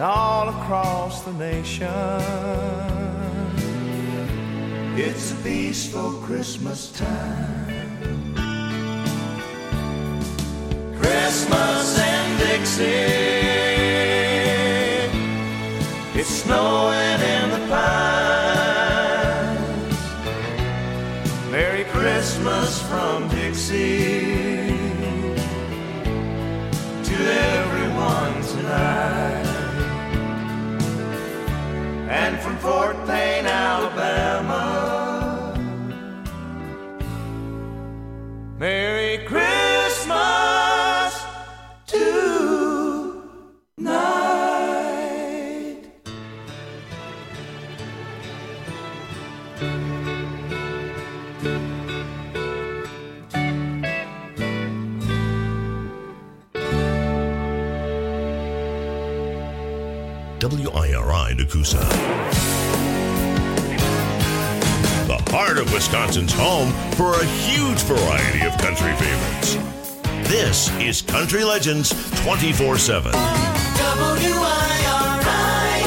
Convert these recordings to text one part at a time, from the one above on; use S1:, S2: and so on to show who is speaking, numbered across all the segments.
S1: and all across the nation. It's a peaceful Christmas time. Christmas in Dixie, it's snowing in the pines. Merry Christmas from Dixie to everyone tonight. And from Fort Payne, Alabama, Merry Christmas tonight.
S2: WIRI Nakusa. The heart of Wisconsin's home for a huge variety of country favorites. This is Country Legends 24/7.
S3: WIRI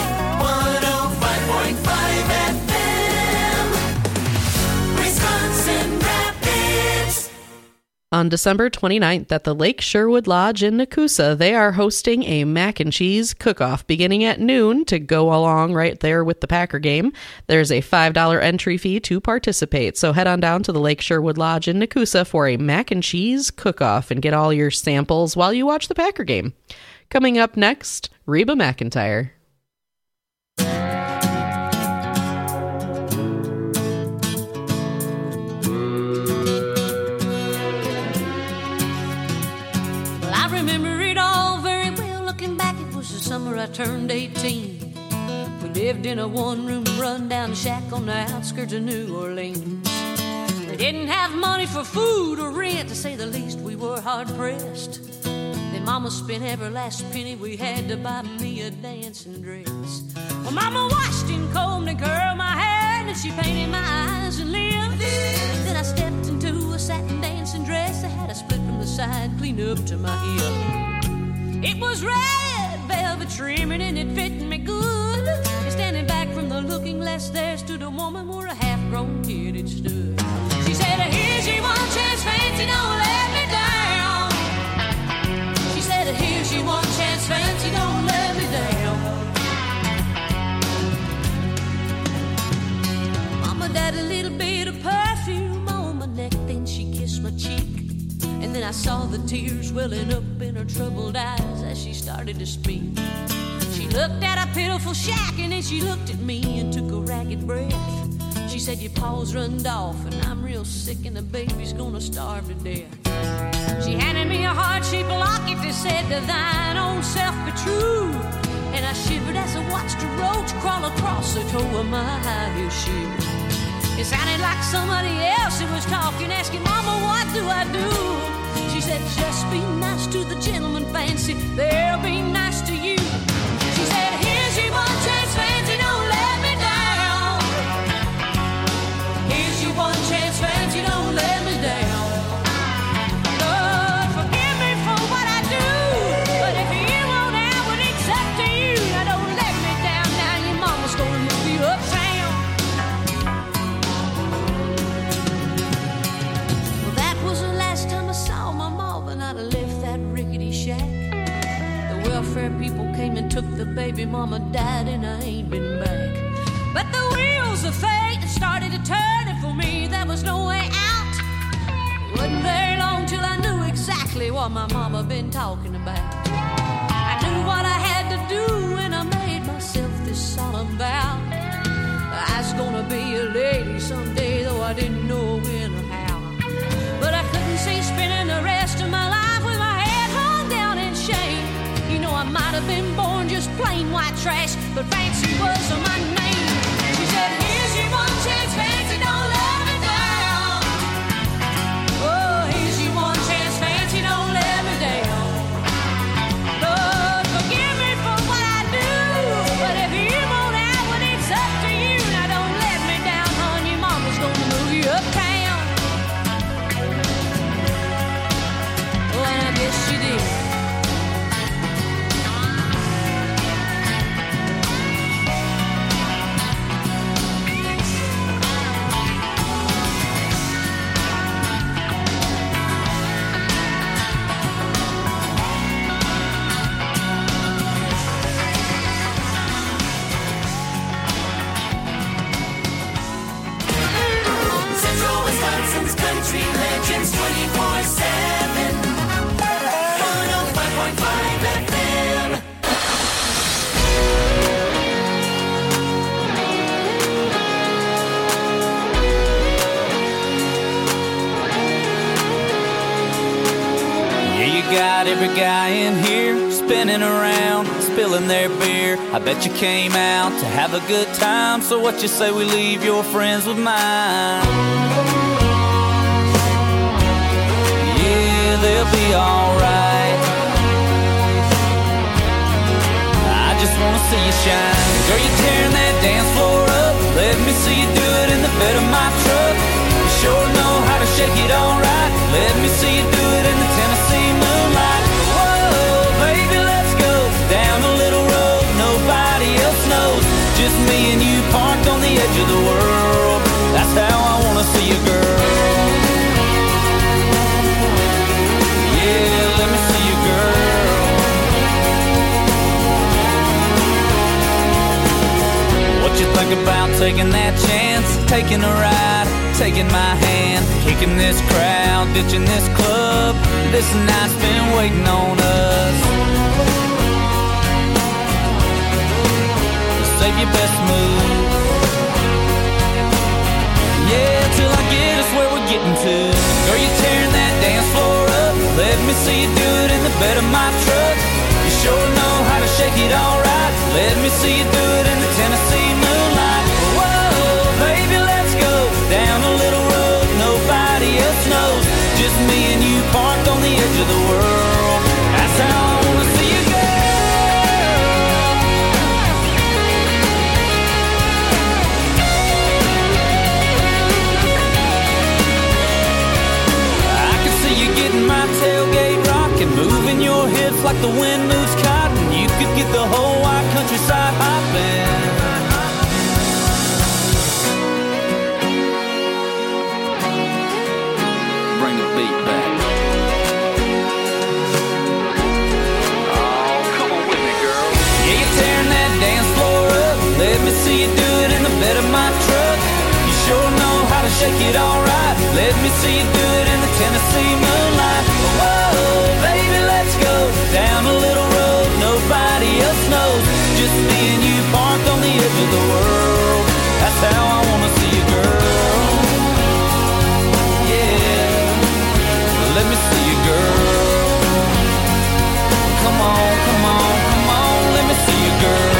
S3: 105.5 FM, Wisconsin Rapids.
S4: On December 29th at the Lake Sherwood Lodge in Nakusa, they are hosting a mac and cheese cook-off beginning at noon to go along right there with the Packer game. There's a $5 entry fee to participate, so head on down to the Lake Sherwood Lodge in Nakusa for a mac and cheese cook-off and get all your samples while you watch the Packer game. Coming up next, Reba McEntire.
S5: Summer I turned 18. We lived in a one-room run-down shack on the outskirts of New Orleans. We didn't have money for food or rent, to say the least. We were hard-pressed. Then Mama spent every last penny we had to buy me a dancing dress. Well, Mama washed and combed and curled my hair, and she painted my eyes and lips. Then I stepped into a satin dancing dress that had a split from the side clean up to my hip. It was red velvet trimming and it fit me good. And standing back from the looking glass there stood a woman where a half-grown kid had stood. She said, here's your one chance, fancy, don't let me down. She said, here's your one chance, fancy, don't let me down. Mama died a little bit of perfume on my neck, then she kissed my cheek. And then I saw the tears welling up in her troubled eyes as she started to speak. She looked at a pitiful shack and then she looked at me and took a ragged breath. She said, your paws runned off and I'm real sick and the baby's gonna starve to death. She handed me a heart-shaped locket that said, to thine own self be true. And I shivered as I watched a roach crawl across the toe of my high-heel shoe. It sounded like somebody else who was talking, asking, Mama, what do I do? She said, just be nice to the gentleman, fancy, they'll be nice to you. She said, here's your one chance, fancy, don't let me down. Here's your one chance, fancy, don't let me down. Lord, forgive me for what I do, but if you won't have it, it's up to you. Now don't let me down, now your mama's gonna move you uptown. I'd have left that rickety shack. The welfare people came and took the baby, Mama died and I ain't been back. But the wheels of fate started to turn, and for me there was no way out. It wasn't very long till I knew exactly what my mama been talking about. I knew what I had to do and I made myself this solemn vow. I was gonna be a lady someday, though I didn't know when or how. But I couldn't see spending the rest of my life with my head hung down in shame. You know, I might have been born just plain white trash, but fancy was my name. She said, here's your one chance, fancy, don't let me down. Oh, here's your one chance, fancy, don't let me down. Lord, forgive me for what I do, but if you won't have it, it's up to you. Now don't let me down, hon, your mama's gonna move you uptown. Oh, and I guess she did.
S6: every guy in here spinning around, spilling their beer. I bet you came out to have a good time. So what you say we leave your friends with mine? Yeah, they'll be alright. I just wanna see you shine. Girl, you tearing that dance floor up. Let me see you do it in the bed of my truck. You sure know how to shake it alright. Let me see you do it in the Tennessee moonlight. Whoa, baby, let's go down a little road nobody else knows. Just me and you parked on the edge of the world. That's how I wanna see you, girl. Yeah, let me see you, girl. What you think about taking that chance? Taking a ride, taking my hand, kicking this crowd, ditching this club. This night's been waiting on us. Save your best move. Yeah, till I get us where we're getting to. Girl, you tearing that dance floor up. Let me see you do it in the bed of my truck. You sure know how to shake it alright. Let me see you do it in the Tennessee moonlight. Whoa, baby, let's go down a little road nobody else knows. Just me and you parked on the edge of the world. That's how I wanna see you, girl. I can see you getting my tailgate rocking, moving your hips like the wind moves cotton. You could get the whole wide countryside hopping. Bring the beat back. Oh, come on with me, girl. Yeah, you're tearing that dance floor up. Let me see you do it in the bed of my truck. You sure know how to shake it alright. Let me see you do it in the Tennessee moonlight. Whoa, baby, let's go down a little road nobody else knows. Just me and you parked on the edge of the world. That's how I wanna see you, girl. Yeah, let me see you, girl. Come on, come on, come on, let me see you, girl.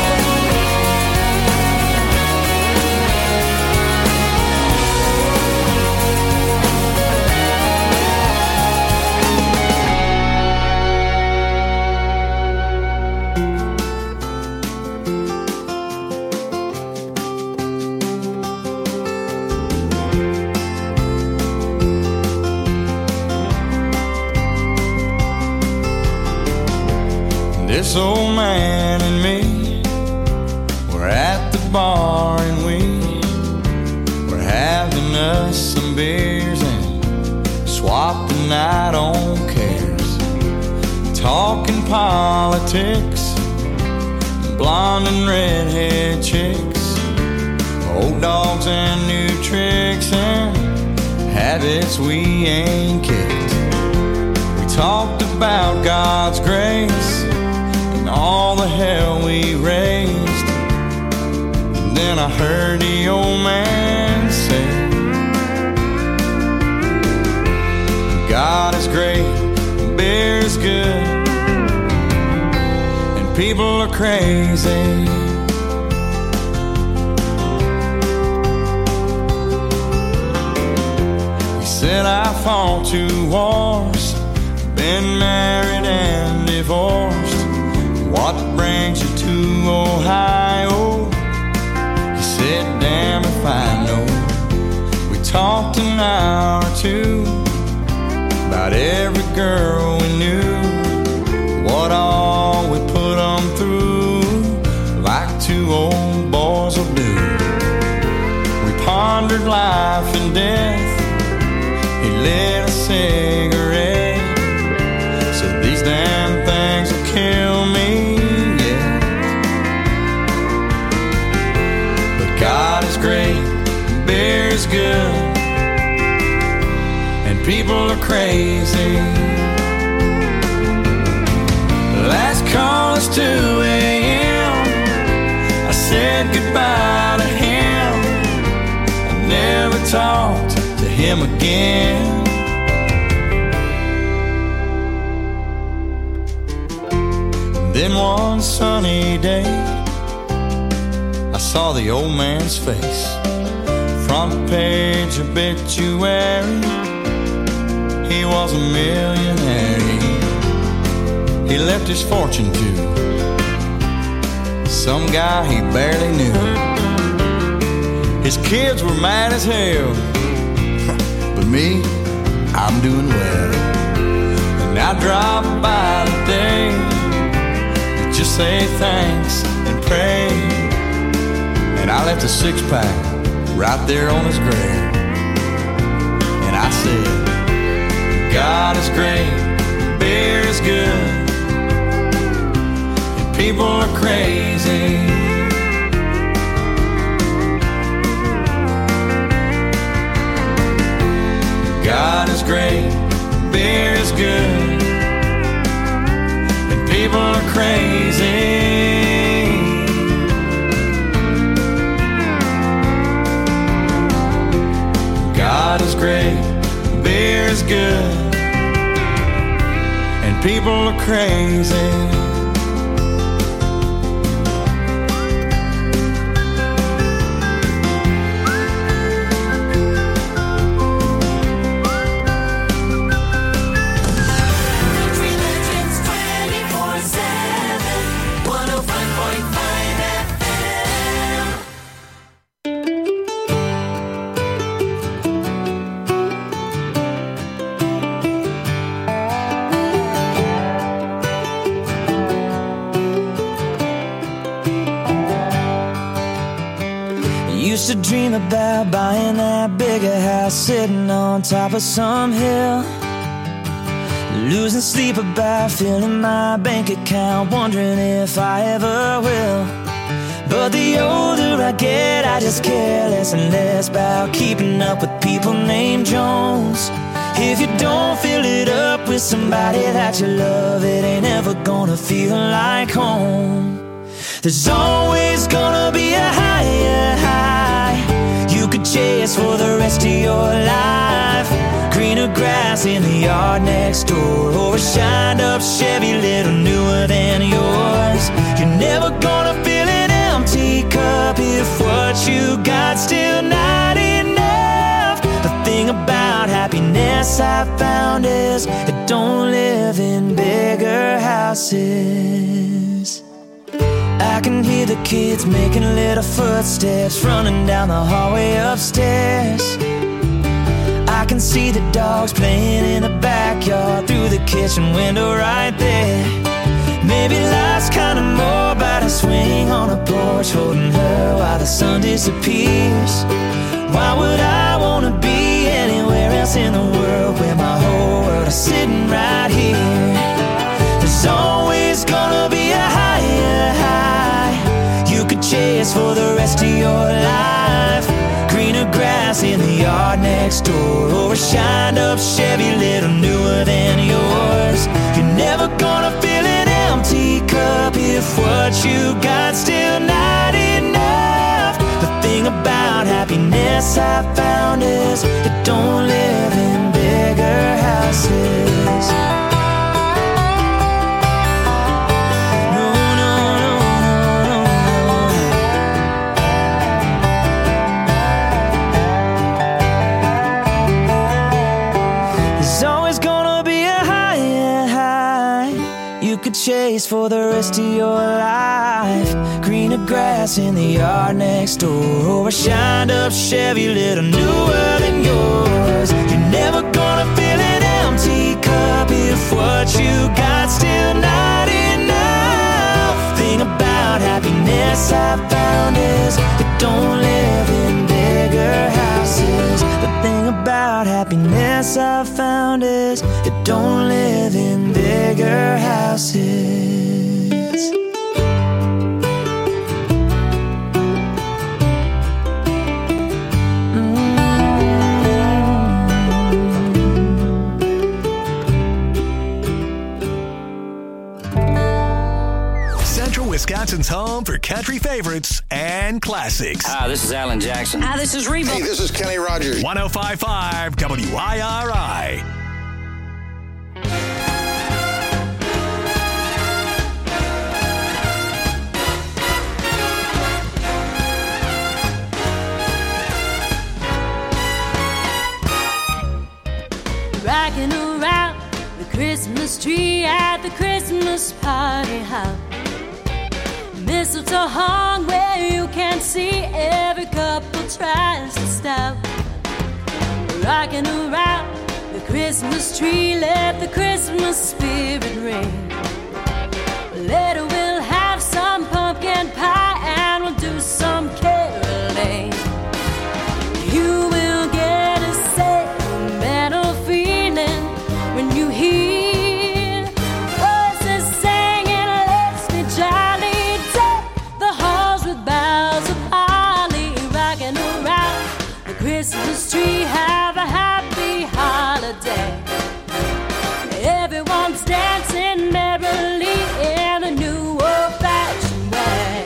S7: This old man and me, we're at the bar and we're having us some beers and swap the night on cares. Talking politics, blonde and redhead chicks, old dogs and new tricks and habits we ain't kicked. We talked about God's grace, all the hell we raised. And then I heard the old man say, God is great, beer is good, and people are crazy. He said I fought 2 wars, been married and divorced. What brings you to Ohio? He said, damn if I know. We talked an hour or 2 about every girl we knew, what all we put them through, like 2 old boys will do. We pondered life and death. He lit a cigarette, said these damn things will kill me. God is great, beer is good, and people are crazy. Last call is 2 a.m. I said goodbye to him. I never talked to him again. Then one sunny day, I saw the old man's face. Front page obituary, he was a millionaire. He left his fortune to some guy he barely knew. His kids were mad as hell, but me, I'm doing well. And I drop by today to just say thanks and pray. And I left a 6-pack right there on his grave. And I said, God is great, beer is good, and people are crazy. God is great, beer is good, and people are crazy. God is great, beer is good, and people are crazy.
S6: Used to dream about buying that bigger house, sitting on top of some hill, losing sleep about filling my bank account, wondering if I ever will. But the older I get, I just care less and less about keeping up with people named Jones. If you don't fill it up with somebody that you love, it ain't ever gonna feel like home. There's always gonna be a higher high you could chase for the rest of your life. Greener grass in the yard next door, or a shined up Chevy little newer than yours. You're never gonna fill an empty cup if what you got still not enough. The thing about happiness I found is it don't live in bigger houses. I can hear the kids making little footsteps running down the hallway upstairs. I can see the dogs playing in the backyard through the kitchen window right there. Maybe life's kinda more about a swing on a porch, holding her while the sun disappears. Why would I wanna be anywhere else in the world where my whole world is sitting right here? There's always gonna be a higher high you could chase for the rest of your life. Greener grass in the yard next door, or a shined up Chevy little newer than yours. You're never gonna fill an empty cup if what you got still not enough. The thing about happiness I found is it don't live in bigger houses. Chase for the rest of your life. Greener grass in the yard next door, or a shined up Chevy little newer than yours. You're never gonna fill an empty cup if what you got still not enough. Thing about happiness I found is it don't live in bigger houses. The thing about happiness I found is it don't live in bigger houses.
S8: Central Wisconsin's home for country favorites and classics.
S9: Hi, this is Alan Jackson.
S5: Hi, this is Reba.
S10: Hey, this is Kenny Rogers.
S8: 105.5 WIRI.
S5: Christmas tree at the Christmas party hop. Mistletoe hung where you can't see. Every couple tries to stop. Rocking around the Christmas tree, let the Christmas spirit ring. Later we'll have some pumpkin pie and we'll do some caroling. You will get a sentimental feeling when you hear voices singing, let's be jolly. Deck the halls with boughs of holly, rocking around the Christmas tree. Have a happy holiday. Everyone's dancing merrily in a new old-fashioned way.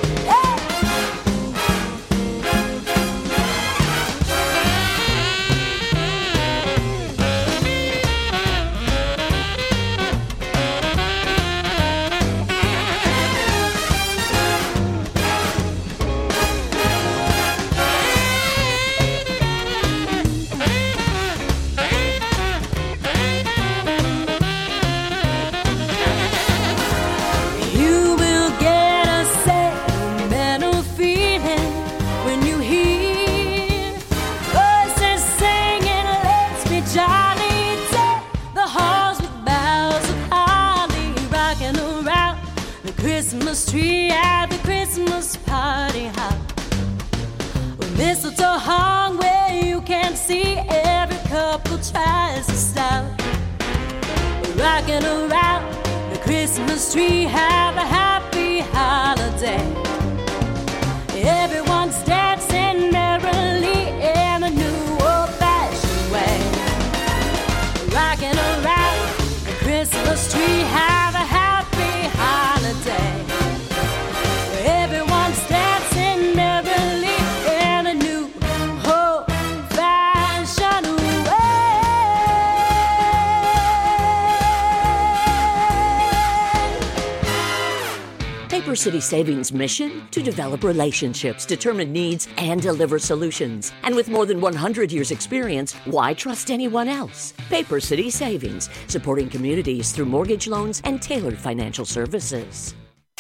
S5: Christmas tree at the Christmas party hop. With mistletoe hung where you can't see. Every couple tries to stop. Rocking around the Christmas tree. Have a happy holiday. Everyone's dancing merrily in a new old-fashioned way. Rocking around the Christmas tree. Have a happy holiday. Everyone's dancing merrily in a new old-fashioned way.
S9: Paper City Savings' mission? To develop relationships, determine needs, and deliver solutions. And with more than 100 years' experience, why trust anyone else? Paper City Savings, supporting communities through mortgage loans and tailored financial services.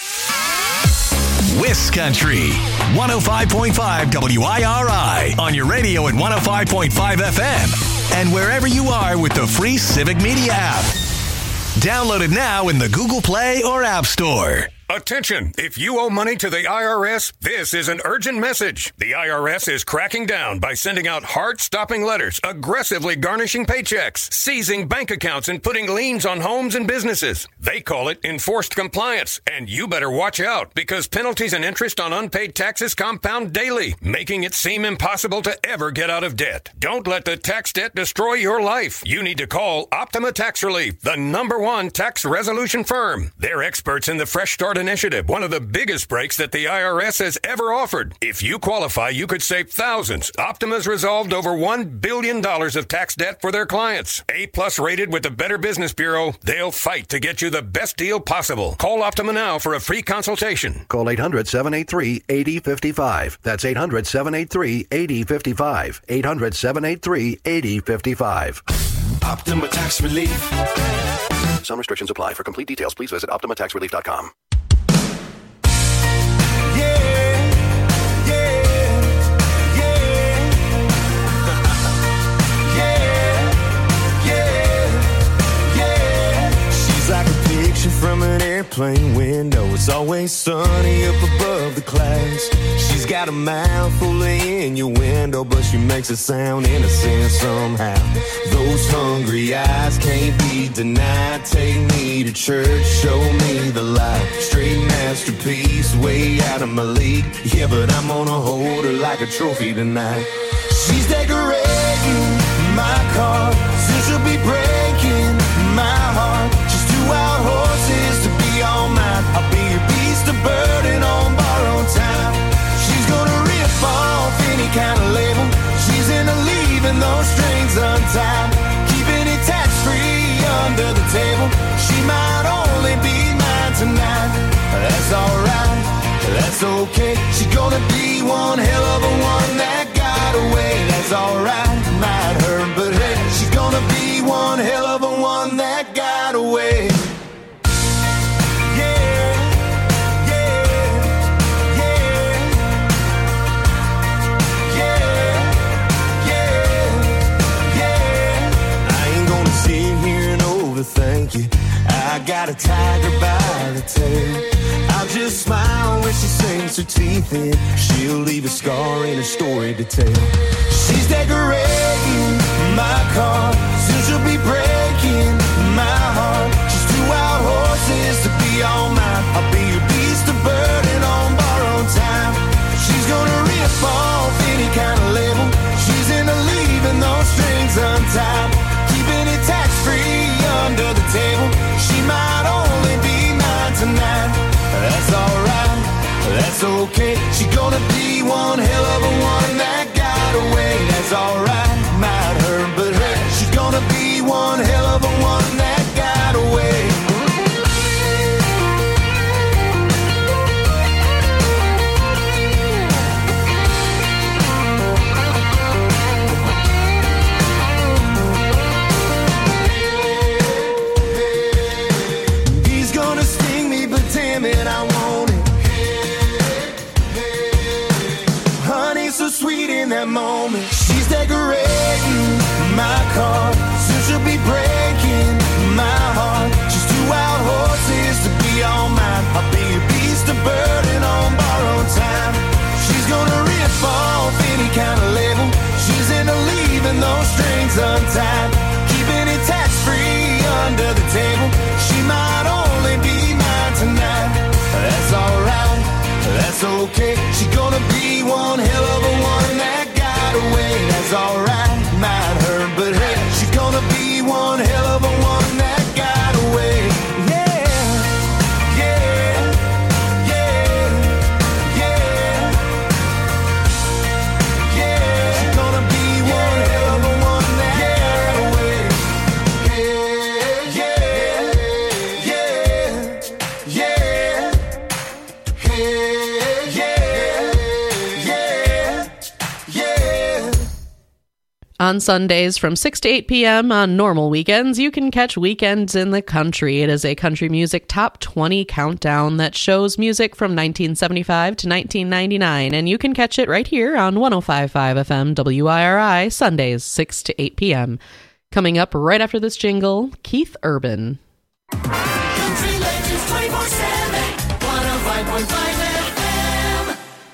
S8: Wiscountry, 105.5 WIRI on your radio at 105.5 FM and wherever you are with the free Civic Media app. Download it now in the Google Play or App Store.
S10: Attention! If you owe money to the IRS, this is an urgent message. The IRS is cracking down by sending out heart-stopping letters, aggressively garnishing paychecks, seizing bank accounts, and putting liens on homes and businesses. They call it enforced compliance, and you better watch out because penalties and interest on unpaid taxes compound daily, making it seem impossible to ever get out of debt. Don't let the tax debt destroy your life. You need to call Optima Tax Relief, the #1 tax resolution firm. They're experts in the Fresh Start Initiative, one of the biggest breaks that the IRS has ever offered. If you qualify, you could save thousands. Optima's resolved over $1 billion of tax debt for their clients. A+ rated with the Better Business Bureau, they'll fight to get you the best deal possible. Call Optima now for a free consultation.
S11: Call 800-783-8055. That's 800-783-8055. 800-783-8055.
S1: Optima Tax Relief.
S11: Some restrictions apply. For complete details, please visit OptimaTaxRelief.com.
S7: From an airplane window, it's always sunny up above the clouds. She's got a mouth full of innuendo, but she makes it sound innocent somehow. Those hungry eyes can't be denied. Take me to church, show me the light. Straight masterpiece, way out of my league. Yeah, but I'm gonna hold her like a trophy tonight. She's decorating my car, soon she'll be breaking my heart. She's too wild horses to be all mine. I'll be your beast of burden on borrowed time. She's gonna rip off any kind of label. She's into leaving those strings untied, keeping it tax-free under the table. She might only be mine tonight. That's alright, that's okay. She's gonna be one hell of a one that got away. That's alright, might hurt, but hey, she's gonna be one hell of a one that got away.
S1: tiger by the tail. I'll just smile when she sinks her teeth in. She'll leave a scar in her story to tell. She's decorating my car, soon she'll be breaking my heart. She's two wild horses to be all mine. I'll be your beast of burden on borrowed time. She's gonna rip off any kind of label. She's into leaving those strings untied, keeping it tax-free under the table. She might only be mine tonight. That's alright, that's okay. She's gonna be one hell of a one that got away. That's alright, might hurt, but hey, she's gonna be one hell of a one that got away. He's gonna sting me, but damn it, I want it. Honey's so sweet in that moment. She's decorating my car, soon she'll be breaking my heart. She's two wild horses to be all mine. I'll be a beast of burden on borrowed time. She's gonna rip off any kind of label. She's into leaving those strings untied, keeping it tax-free under the table. She might only be mine tonight. That's alright, that's okay. She's gonna be one hell of a one that got away. That's alright, might hurt, but hey, she's gonna be one hell of a one that got away. Yeah, yeah, yeah, yeah, yeah. She's gonna be one hell of a one that got away. Yeah, yeah, yeah, yeah, yeah, yeah, yeah.
S4: On Sundays from 6 to 8 p.m. on normal weekends, you can catch Weekends in the Country. It is a country music top 20 countdown that shows music from 1975 to 1999, and you can catch it right here on 105.5 FM WIRI, Sundays 6 to 8 p.m. Coming up right after this jingle, Keith Urban.
S3: Country Legends 24/7, 105.5 FM.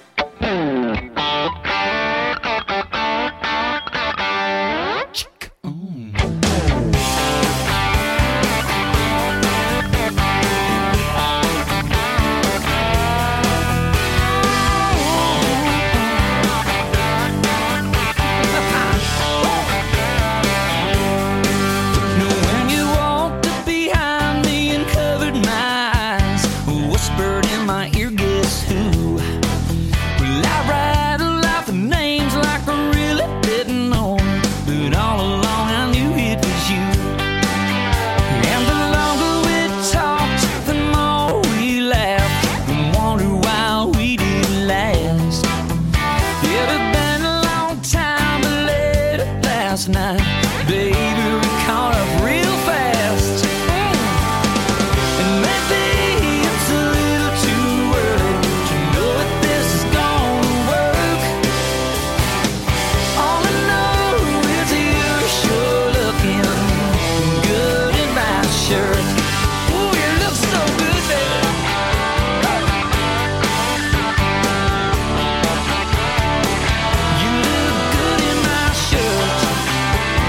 S6: When you walked up behind me and covered my eyes, whispered in my ear, guess who? Well, I rattled off the names like I really didn't know, but all along I knew it was you. And the longer we talked, the more we laughed and wondered why we didn't last. It had been a long time, but late last night, baby, we caught up real fast. And maybe it's a little too early to know that this is gonna work. All I know is you're sure looking good in my shirt. Ooh, you look so good, baby. You look good in my shirt.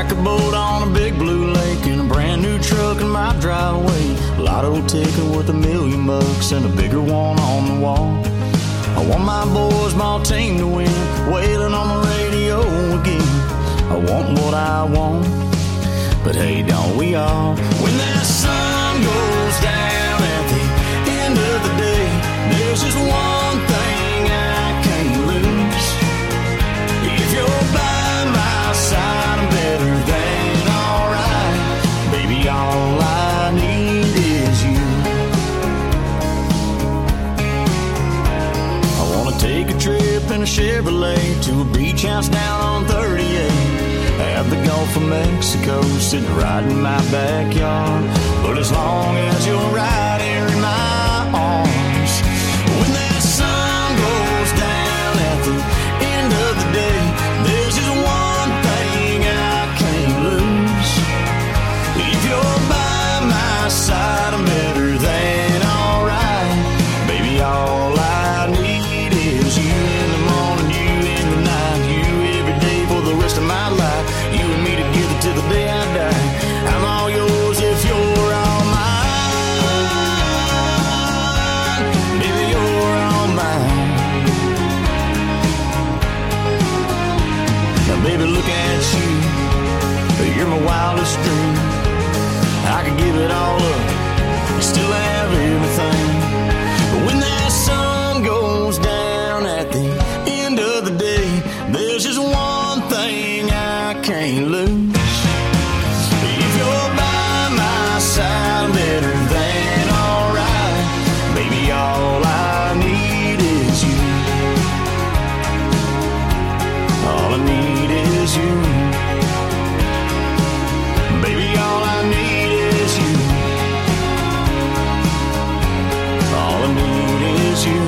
S7: like a boat on a big blue lake in a brand new truck in my driveway. Lotto ticket worth $1 million and a bigger one on the wall. I want my boys, my team to win, wailing on the radio again. I want what I want, but hey, don't we all? When that sun goes down at the end of the day, there's just one thing I can't lose. If you're by my side, I'm better than alright. Baby, all I need is you. I wanna take a trip in a Chevrolet to a beach house down on 38. Have the Gulf of Mexico sitting right in my backyard. But as long as you're right here in my arms, when that sun goes down at the end of the day, there's just one thing I can't lose. If you're by my side, I'm better than alright. Baby, all I need is you in the morning, you in the night, you every day for the rest of my life. You and me together till the day I die. I'm all yours if you're all mine. Baby, you're all mine. Now, baby, look at you. You're my wildest dream. I could give it all up and still have everything. But when that sun goes down at the end of the day, there's just one thing I can't lose. If you're by my side, I'm better than alright. Baby, all I need is you. All I need is you. Baby, all I need is you. All I need is you.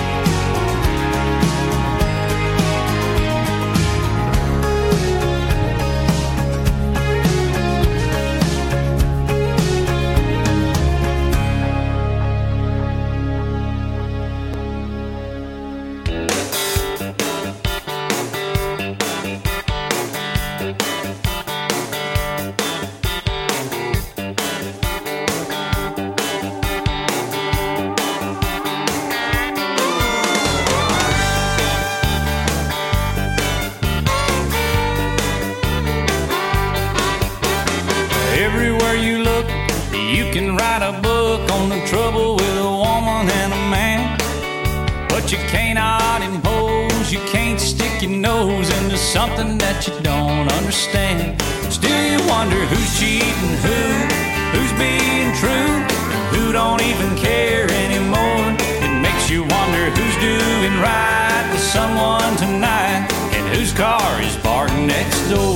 S6: Everywhere you look, you can write a book on the trouble with a woman and a man. But you cannot impose, you can't stick your nose into something that you don't understand. Still you wonder who's cheating who's being true, who don't even care anymore. It makes you wonder who's doing right with someone tonight, and whose car is parked next door.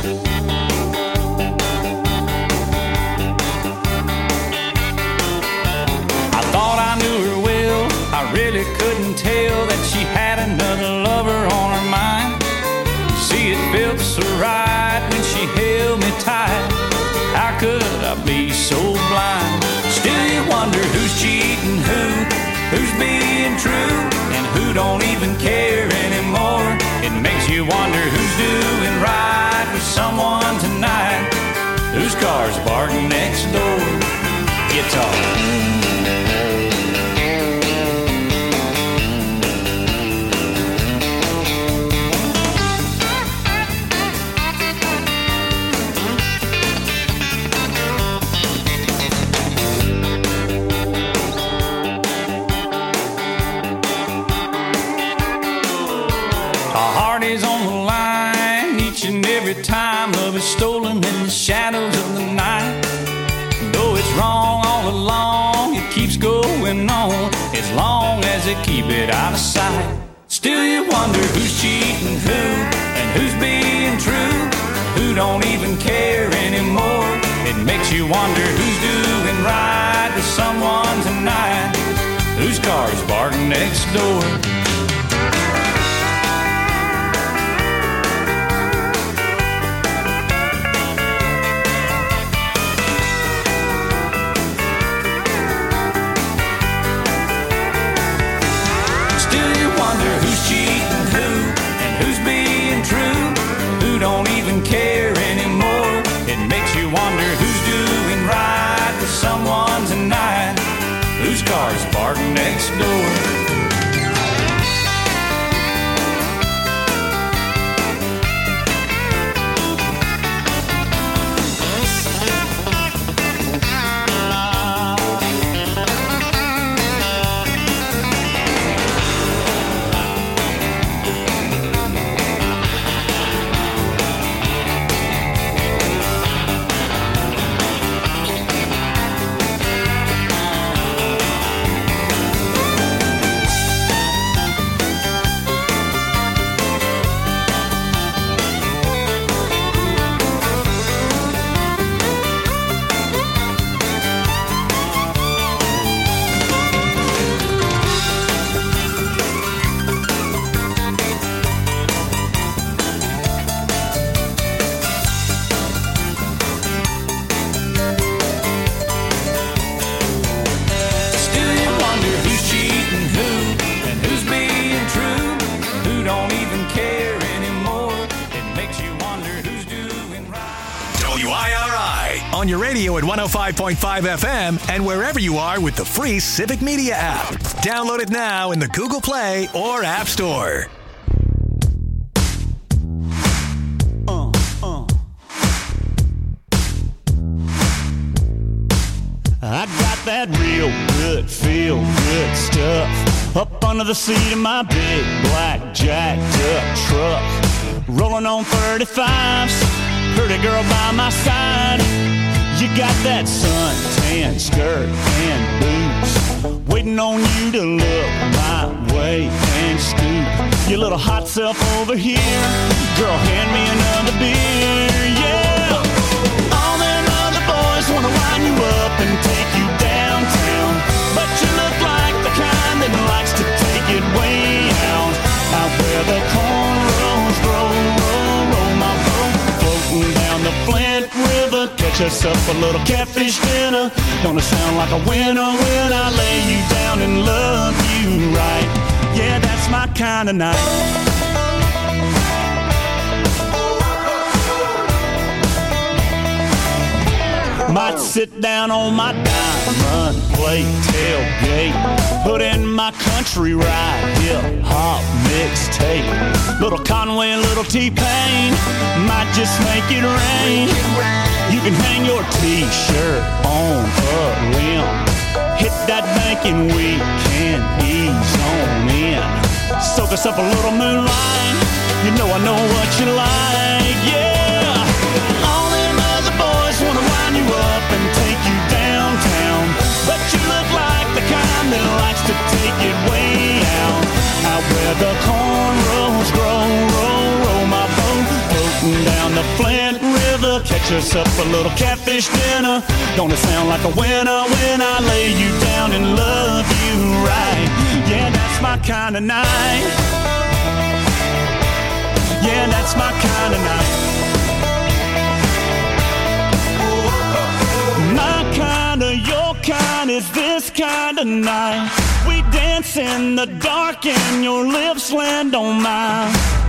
S6: I really couldn't tell that she had another lover on her mind. See, it felt so right when she held me tight. How could I be so blind? Still you wonder who's cheating who's being true, and who don't even care anymore. It makes you wonder who's doing right with someone tonight, whose car's parked next door. Guitar. Time love is stolen in the shadows of the night. Though it's wrong all along, it keeps going on as long as they keep it out of sight. Still you wonder who's cheating and who's being true, who don't even care anymore. It makes you wonder who's doing right with someone tonight, whose car's parked next door. Who's cheating who, and who's being true, who don't even care anymore. even care anymore. It makes you wonder who's doing right.
S8: WIRI on your radio at 105.5 FM and wherever you are with the free Civic Media app. Download it now in the Google Play or App Store.
S7: I got that real good, feel good stuff up under the seat of my big black jacked up truck. Rolling on 35s, pretty girl by my side. You got that suntan skirt and boots, waiting on you to look my way and scoop your little hot self over here. Girl, hand me another beer, yeah. All them other boys wanna line you up and take you downtown, but you look like the kind that likes to take it way out where the cornrows grow. Roll my boat, floating down the Flint River, catch us up a little catfish dinner. Gonna sound like a winner when I lay you down and love you right. Yeah, that's my kind of night. Might sit down on my diamond plate tailgate, put in my country ride, hip-hop mixtape. Little Conway, little T-Pain, might just make it rain. You can hang your T-shirt on a limb, hit that bank and we can ease on in. Soak us up a little moonlight, you know I know what you like, yeah. All them other boys wanna wind you up and take you downtown, but you look like the kind that likes to take it way out where the cornrows grow. Roll my boat, floating down the Flint River, catch us up a little catfish dinner. Gonna sound like a winner when I lay you down and love you right. Yeah, that's my kind of night. Yeah, that's my kind of night. My kind of, your kind is this kind of night. We dance in the dark and your lips land on mine.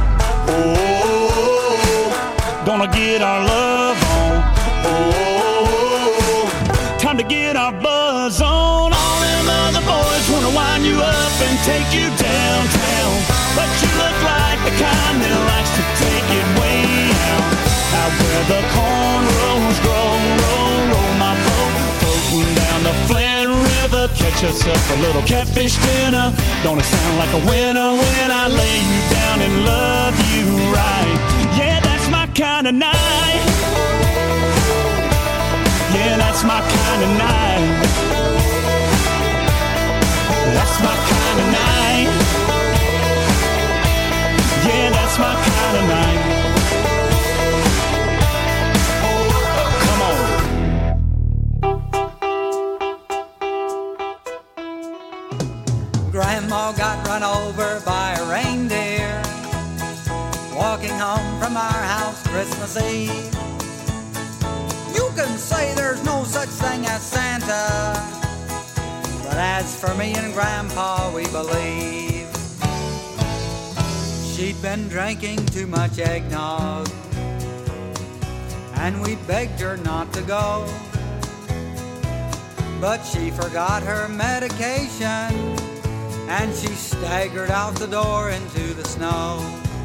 S7: Oh, gonna get our love on. Oh, time to get our buzz on. All them other boys wanna wind you up and take you downtown, but you look like the kind that likes to take it way out where the cornrows grow. Roll my boat, floating down the Flint River, catch us up a little catfish dinner. Gonna sound like a winner when I lay you down and love you right. Yeah, that's my kind of night. Yeah, that's my kind of night. That's my kind of night. Yeah, that's my kind of night.
S12: Grandma got run over by a reindeer walking home from our house Christmas Eve. You can say there's no such thing as Santa, but as for me and Grandpa, we believe. She'd been drinking too much eggnog, and we begged her not to go, but she forgot her medication, and she staggered out the door into the snow.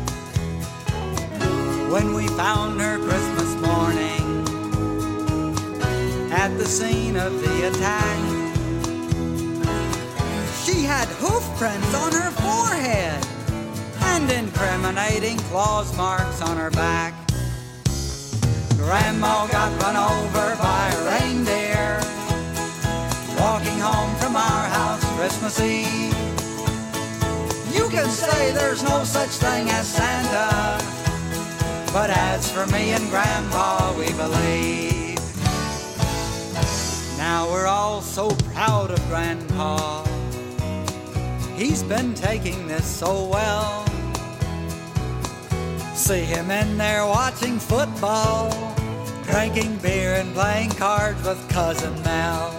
S12: When we found her Christmas morning at the scene of the attack, she had hoof prints on her forehead and incriminating claws marks on her back. Grandma got run over by a reindeer walking home from our house Christmas Eve. You can say there's no such thing as Santa, but as for me and Grandpa, we believe. Now we're all so proud of Grandpa. He's been taking this so well. See him in there watching football, drinking beer and playing cards with Cousin Mel.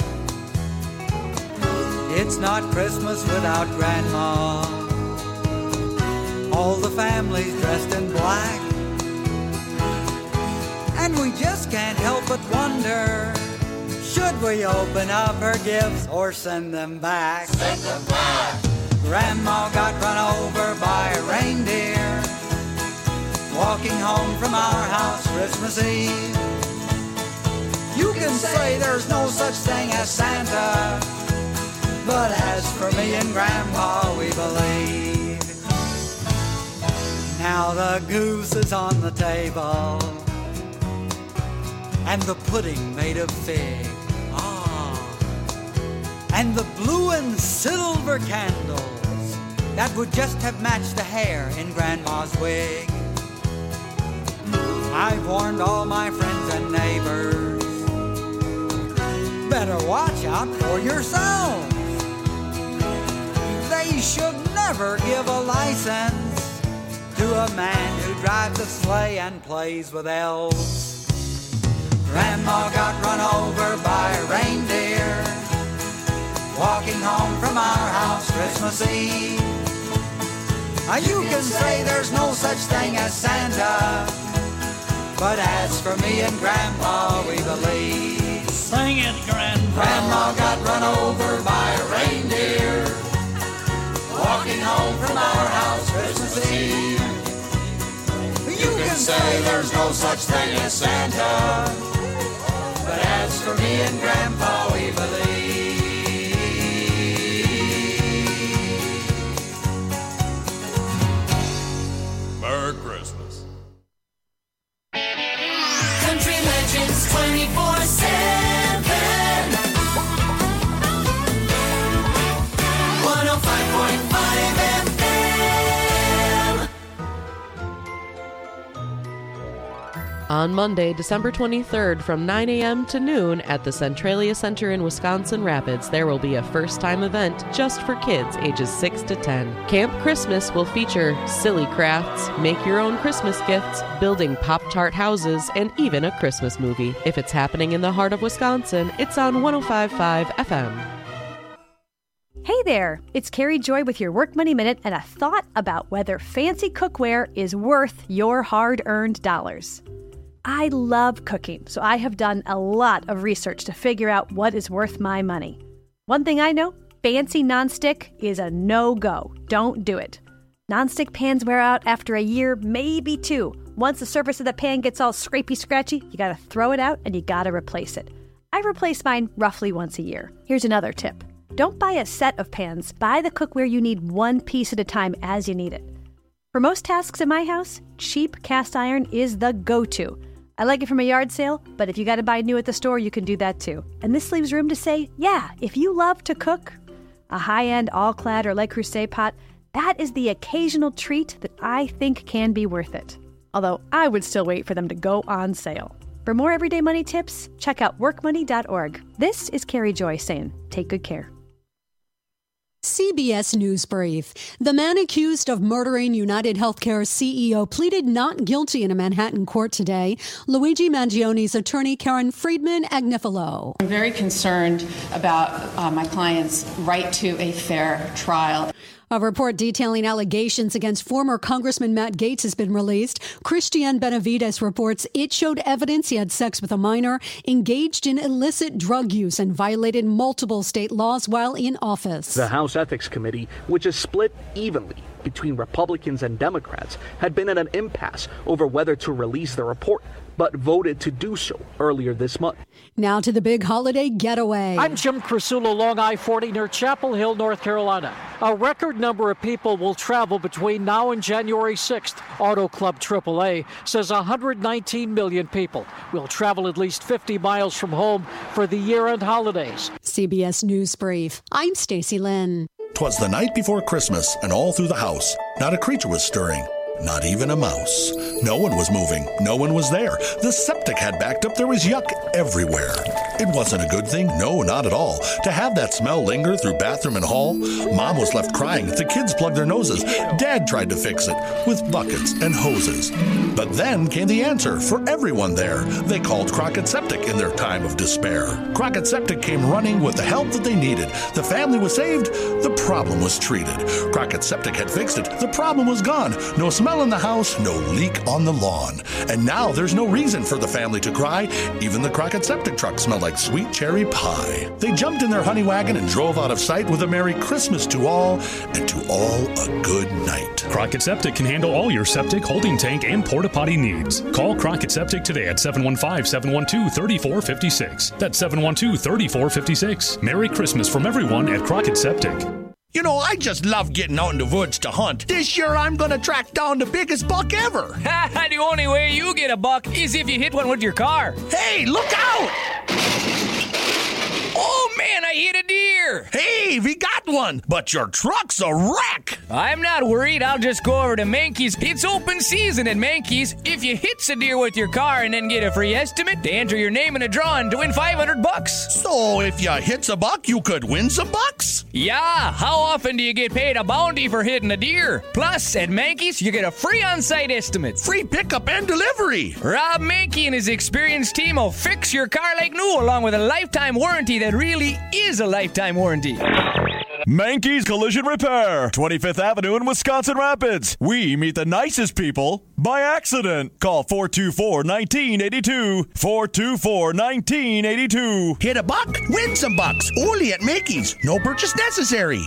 S12: It's not Christmas without Grandma. All the family families dressed in black. And we just can't help but wonder, should we open up her gifts or send them back?
S3: Send them back.
S12: Grandma got run over by a reindeer walking home from our house Christmas Eve. You can say there's no such thing as Santa, but as for me and Grandpa, we believe. Now the goose is on the table and the pudding made of fig. And the blue and silver candles that would just have matched the hair in Grandma's wig. I've warned all my friends and neighbors, better watch out for yourselves. They should never give a license to a man who drives a sleigh and plays with elves. Grandma got run over by a reindeer walking home from our house Christmas Eve. You can say there's no such thing as Santa, but as for me and Grandpa, we believe.
S13: Sing it, Grandpa.
S12: Grandma got run over by a reindeer walking home from our house Christmas Eve. You can say there's no such thing as Santa, but as for me and Grandpa, we believe.
S2: Merry Christmas.
S3: Country Legends 24/7. 105.5 FM.
S4: On Monday, December 23rd from 9 a.m. to noon at the Centralia Center in Wisconsin Rapids, there will be a first-time event just for kids ages 6 to 10. Camp Christmas will feature silly crafts, make your own Christmas gifts, building Pop-Tart houses, and even a Christmas movie. If it's happening in the heart of Wisconsin, it's on 105.5 FM.
S14: Hey there, it's Carrie Joy with your Work Money Minute and a thought about whether fancy cookware is worth your hard-earned dollars. I love cooking, so I have done a lot of research to figure out what is worth my money. One thing I know, fancy nonstick is a no-go. Don't do it. Nonstick pans wear out after a year, maybe two. Once the surface of the pan gets all scrapey-scratchy, you gotta throw it out and you gotta replace it. I replace mine roughly once a year. Here's another tip. Don't buy a set of pans. Buy the cookware you need one piece at a time as you need it. For most tasks in my house, cheap cast iron is the go-to. I like it from a yard sale, but if you got to buy new at the store, you can do that too. And this leaves room to say, yeah, if you love to cook, a high-end all-clad or Le Creuset pot, that is the occasional treat that I think can be worth it. Although I would still wait for them to go on sale. For more everyday money tips, check out workmoney.org. This is Carrie Joy saying, take good care.
S15: CBS News Brief. The man accused of murdering United Healthcare CEO pleaded not guilty in a Manhattan court today. Luigi Mangione's attorney, Karen Friedman-Agnifilo.
S16: I'm very concerned about my client's right to a fair trial.
S15: A report detailing allegations against former Congressman Matt Gaetz has been released. Christian Benavides reports it showed evidence he had sex with a minor, engaged in illicit drug use, and violated multiple state laws while in office.
S17: The House Ethics Committee, which is split evenly between Republicans and Democrats, had been at an impasse over whether to release the report, but voted to do so earlier this month.
S15: Now to the big holiday getaway.
S18: I'm Jim Crisula along I-40 near Chapel Hill, North Carolina. A record number of people will travel between now and January 6th. Auto Club AAA says 119 million people will travel at least 50 miles from home for the year-end holidays.
S15: CBS News Brief. I'm Stacey Lynn.
S19: 'Twas the night before Christmas, and all through the house, not a creature was stirring. Not even a mouse. No one was moving. No one was there. The septic had backed up. There was yuck everywhere. It wasn't a good thing. No, not at all. To have that smell linger through bathroom and hall. Mom was left crying. The kids plugged their noses. Dad tried to fix it with buckets and hoses. But then came the answer for everyone there. They called Crockett Septic in their time of despair. Crockett Septic came running with the help that they needed. The family was saved. The problem was treated. Crockett Septic had fixed it. The problem was gone. No smell smell in the house, no leak on the lawn. And now there's no reason for the family to cry. Even the Crockett septic truck smelled like sweet cherry pie. They jumped in their honey wagon and drove out of sight with a Merry Christmas to all, and to all a good night.
S13: Crockett Septic can handle all your septic, holding tank, and porta potty needs. Call Crockett Septic today at 715-712-3456. That's 712-3456. Merry Christmas from everyone at Crockett Septic.
S20: You know, I just love getting out in the woods to hunt. This year, I'm going to track down the biggest buck ever.
S21: The only way you get a buck is if you hit one with your car.
S20: Hey, look out!
S21: Oh, man, I hit a deer.
S20: Hey, we got one, but your truck's a wreck.
S21: I'm not worried. I'll just go over to Mankey's. It's open season at Mankey's. If you hit a deer with your car and then get a free estimate, they enter your name in a drawing to win $500.
S20: So if you hit a buck, you could win some bucks?
S21: Yeah, how often do you get paid a bounty for hitting a deer? Plus, at Mankey's, you get a free on-site estimate.
S20: Free pickup and delivery.
S21: Rob Mankey and his experienced team will fix your car like new, along with a lifetime warranty that really is a lifetime warranty.
S22: Mankey's Collision Repair, 25th Avenue in Wisconsin Rapids. We meet the nicest people by accident. Call 424-1982. 424-1982.
S20: Hit a buck, win some bucks. Only at Mankey's. No purchase necessary.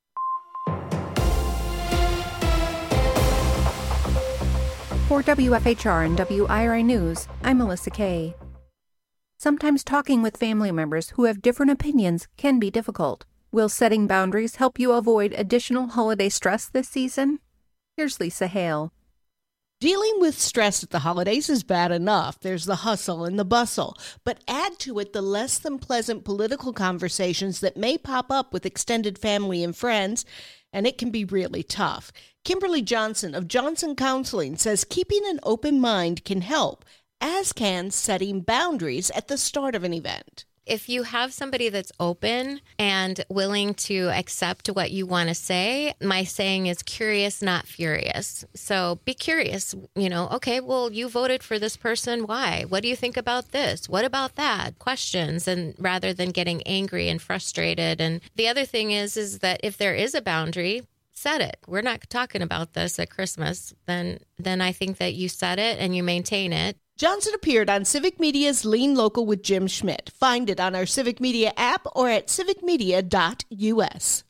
S23: For WFHR and WIRI News, I'm Melissa Kay. Sometimes talking with family members who have different opinions can be difficult. Will setting boundaries help you avoid additional holiday stress this season? Here's Lisa Hale.
S24: Dealing with stress at the holidays is bad enough. There's the hustle and the bustle. But add to it the less than pleasant political conversations that may pop up with extended family and friends, and it can be really tough. Kimberly Johnson of Johnson Counseling says keeping an open mind can help, as can setting boundaries at the start of an event.
S25: If you have somebody that's open and willing to accept what you want to say, my saying is curious, not furious. So be curious, okay, well, you voted for this person. Why? What do you think about this? What about that? Questions, and rather than getting angry and frustrated. And the other thing is that if there is a boundary, set it. We're not talking about this at Christmas. Then I think that you set it and you maintain it.
S24: Johnson appeared on Civic Media's Lean Local with Jim Schmidt. Find it on our Civic Media app or at civicmedia.us.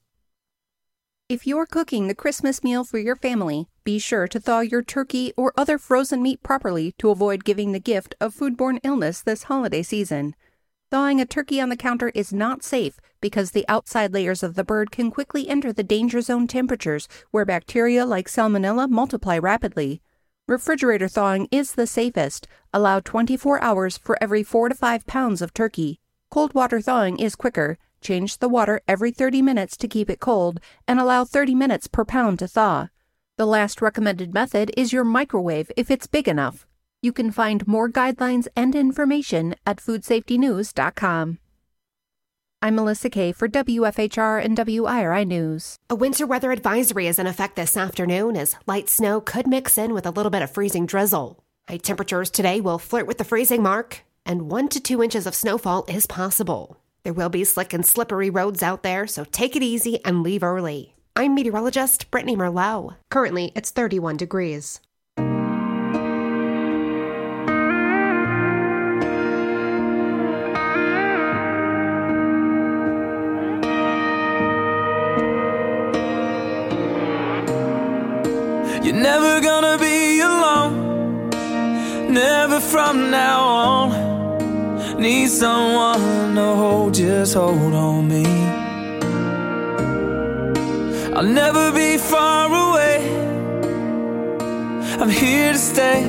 S23: If you're cooking the Christmas meal for your family, be sure to thaw your turkey or other frozen meat properly to avoid giving the gift of foodborne illness this holiday season. Thawing a turkey on the counter is not safe because the outside layers of the bird can quickly enter the danger zone temperatures where bacteria like Salmonella multiply rapidly. Refrigerator thawing is the safest. Allow 24 hours for every 4 to 5 pounds of turkey. Cold water thawing is quicker. Change the water every 30 minutes to keep it cold and allow 30 minutes per pound to thaw. The last recommended method is your microwave if it's big enough. You can find more guidelines and information at foodsafetynews.com. I'm Melissa Kay for WFHR and WIRI News.
S26: A winter weather advisory is in effect this afternoon as light snow could mix in with a little bit of freezing drizzle. High temperatures today will flirt with the freezing mark, and 1 to 2 inches of snowfall is possible. There will be slick and slippery roads out there, so take it easy and leave early. I'm meteorologist Brittany Merlot. Currently, it's 31 degrees.
S6: You're never gonna be alone, never from now on. Need someone to hold, just hold on me. I'll never be far away, I'm here to stay.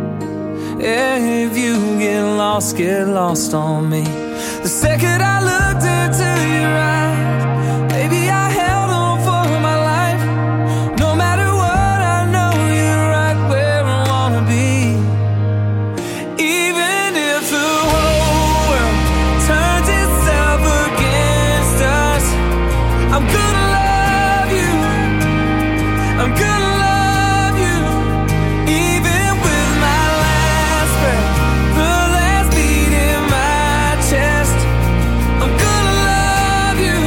S6: If you get lost on me. The second I looked into your eyes, baby, I held on for my life. No matter what, I know you're right where I wanna be. Even if the whole world turns itself against us, I'm gonna love you, I'm gonna love you. Even with my last breath, the last beat in my chest, I'm gonna love you,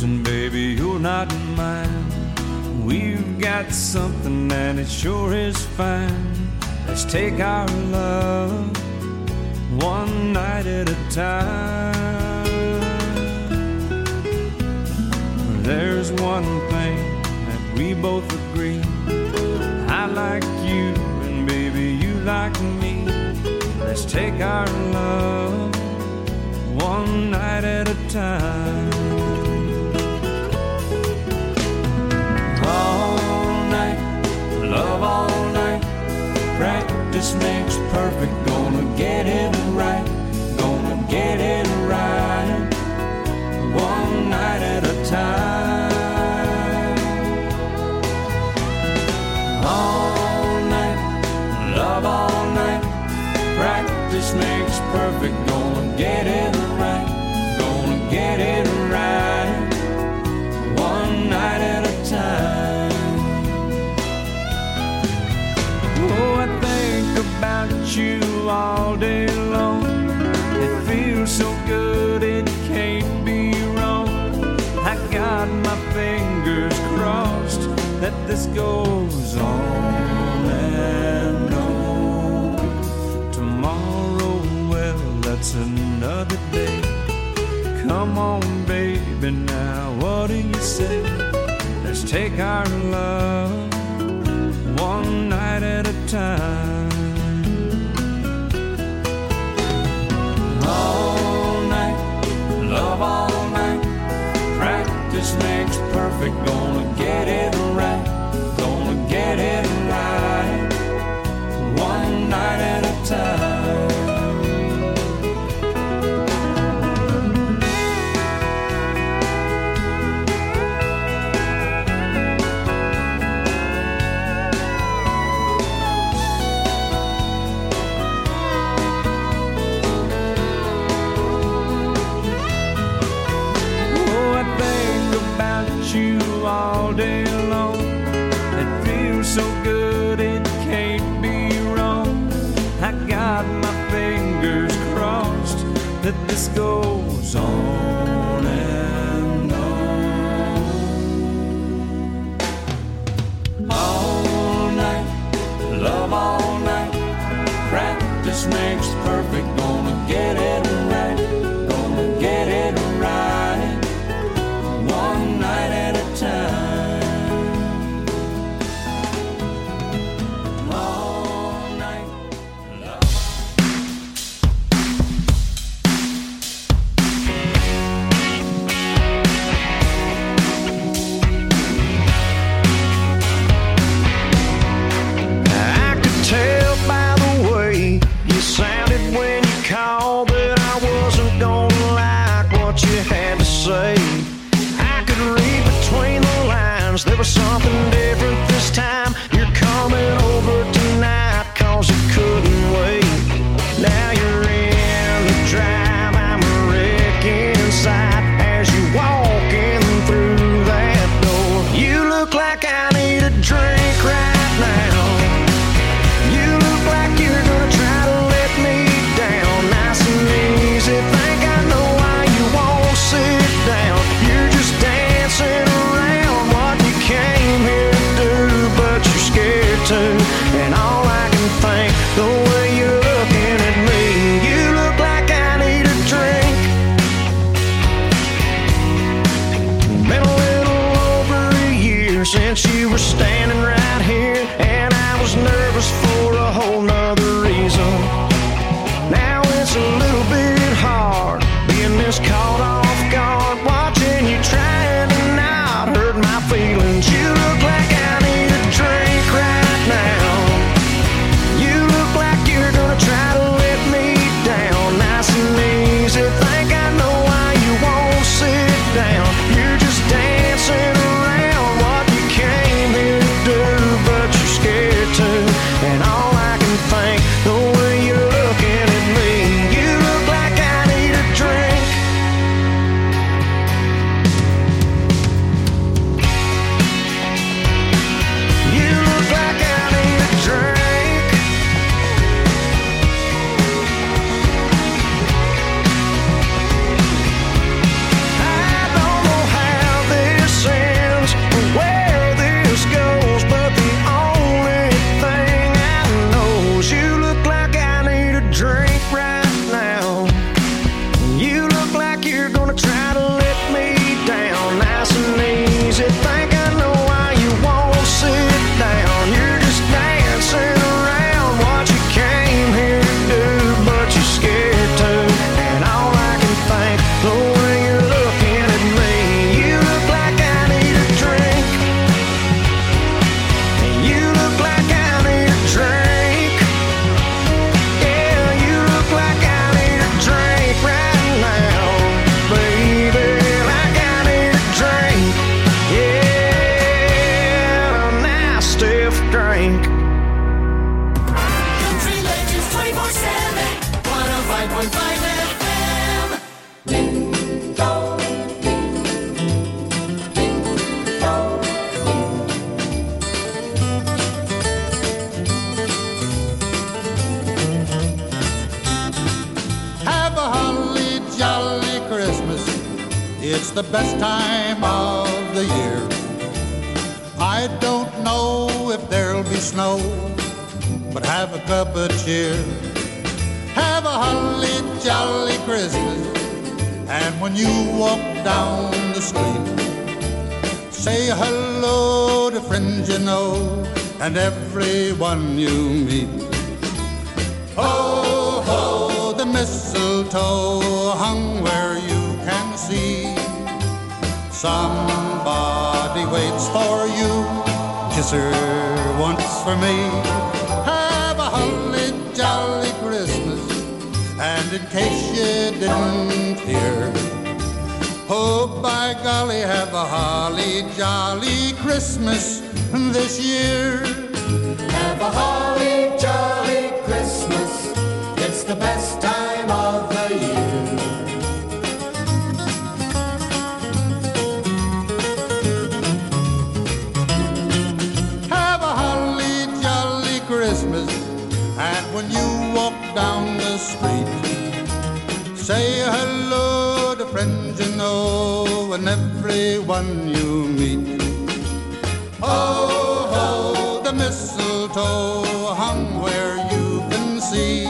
S7: and baby, you're not mine. We've got something and it sure is fine. Let's take our love one night at a time. There's one thing that we both agree. I like you and baby, you like me. Let's take our love one night at a time. All night, love all night. Practice makes perfect. Gonna get it right. Gonna get it right. One night at a time. All night, love all night. Practice makes perfect. Gonna get it right. Gonna get it right. One night at a time. Oh, I think about you all day long. It feels so good, it can't be wrong. I got my fingers crossed that this goes on and on. Tomorrow, well, that's another day. Come on, baby, now what do you say? Let's take our love one night at a time. All night, love all night. Practice makes perfect. Gonna get it right. Gonna get it right. One night at a time. You all day long. It feels so good, it can't be wrong. I got my fingers crossed that this goes on and on. All night, love all night. Practice makes perfect. Gonna get it right. Gonna get it right. One night at a time. All night, love. I could tell by the way you sounded when you called that I
S3: FM. Ding dong.
S1: Have a holly jolly Christmas. It's the best time of the year. I don't know if there'll be snow, but have a cup of cheer. Have a holly jolly Christmas. And when you walk down the street, say hello to friends you know and everyone you meet. Ho, ho, the mistletoe hung where you can see. Somebody waits for you, kiss her once for me. Have a holly jolly Christmas, and in case you didn't hear, oh by golly, have a holly jolly Christmas this year.
S3: Have a holly jolly Christmas. It's the best time of the year.
S1: Have a holly jolly Christmas, and when you walk down the street, say hello to friends you know and everyone you meet. Oh, ho, the mistletoe hung where you can see.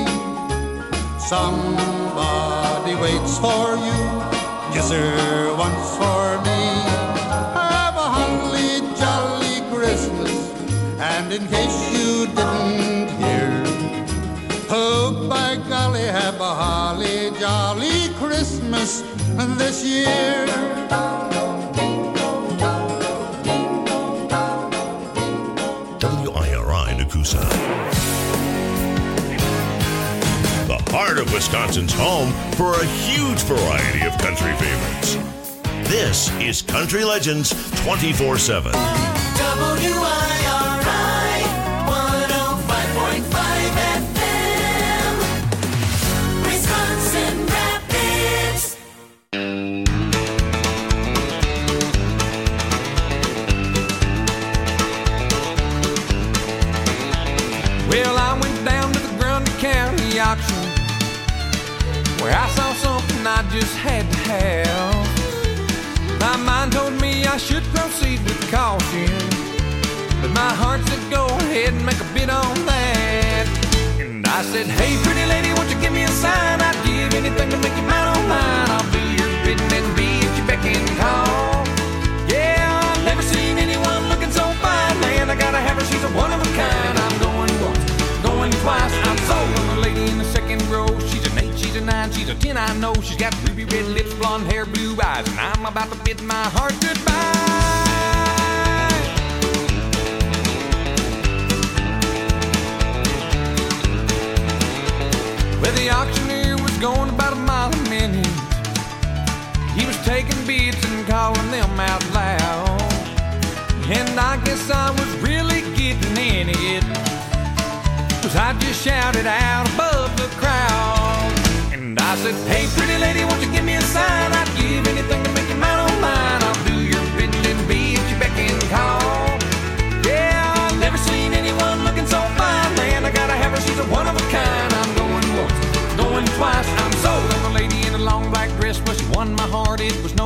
S1: Somebody waits for you, kiss her once for me. Have a holly jolly Christmas, and in case you didn't hear, oh by golly, have a holly jolly Christmas this year.
S2: WIRI Nakusa. The heart of Wisconsin's home for a huge variety of country favorites. This is Country Legends 24/7.
S3: WIRI 105.5 FM. Wisconsin Rapids.
S5: Well, I went down to the Grundy County auction where I saw something I just had to have. My mind told me I should proceed with caution, but my heart said go ahead and make a bid on that. And I said, hey pretty lady, won't you give me a sign? I'd give anything to make you mine on mine. I'll do your bidding and be at your beck and call. Yeah, I've never seen anyone looking so fine. Man, I gotta have her, she's a one of a kind. I'm going once, going twice, I'm sold on the lady in the second row. She's an 8, she's a 9, she's a 10, I know. She's got ruby red lips, blonde hair, blue eyes, and I'm about to bid my heart goodbye. Well, the auctioneer was going about a mile a minute. He was taking bids and calling them out loud. And I guess I was really getting in it, 'cause I just shouted out above the crowd. And I said, hey pretty lady, won't you give me a sign? I'd give anything to make you mine on mine. I'll do your bidding and be at your beck and call. Yeah, I've never seen anyone looking so fine. Man, I gotta have her, she's a one of a kind. I'm going once, going twice, I'm sold on the lady in a long black dress. Well, she won my heart, it was no